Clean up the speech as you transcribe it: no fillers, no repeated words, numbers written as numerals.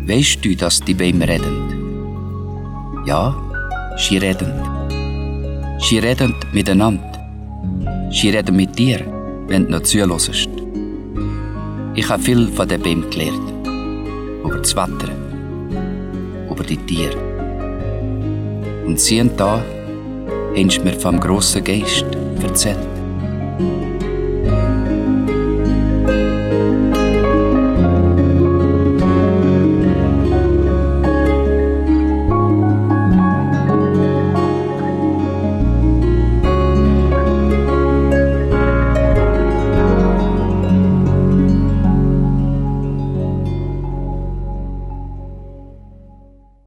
Weisst du, dass die Bäume reden? Ja, sie reden. Sie reden miteinander. Sie reden mit dir, wenn du noch zuhörst. Ich habe viel von den Bäumen gelernt. Über das Wetter, über die Tiere. Und sie und da haben mir vom grossen Geist erzählt.